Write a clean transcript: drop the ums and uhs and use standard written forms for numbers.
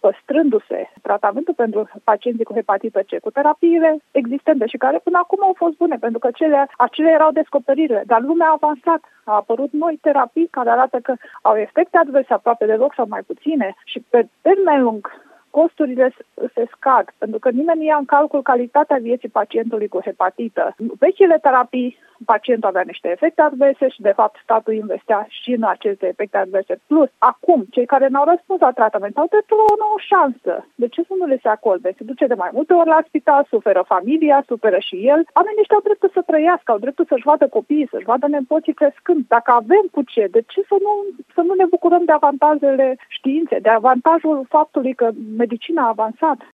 păstrându-se tratamentul pentru pacienții cu hepatită C cu terapiile existente și care până acum au fost bune, pentru că acele erau descoperirile, dar lumea a avansat. Au apărut noi terapii care arată că au efecte adverse aproape deloc sau mai puține și pe termen lung costurile se scad, pentru că nimeni nu ia în calcul calitatea vieții pacientului cu hepatită. Vechile terapii, pacientul avea niște efecte adverse și, de fapt, statul investea și în aceste efecte adverse. Plus, acum, cei care n-au răspuns la tratament au dreptul la o nouă șansă. De ce să nu le se acorde? Se duce de mai multe ori la spital, suferă familia, suferă și el. Oamenii ăștia au dreptul să trăiască, au dreptul să-și vadă copiii, să-și vadă nepoții crescând. Dacă avem cu ce, de ce să nu ne bucurăm de avantajele științei, de avantajul faptului că medicina a avansat?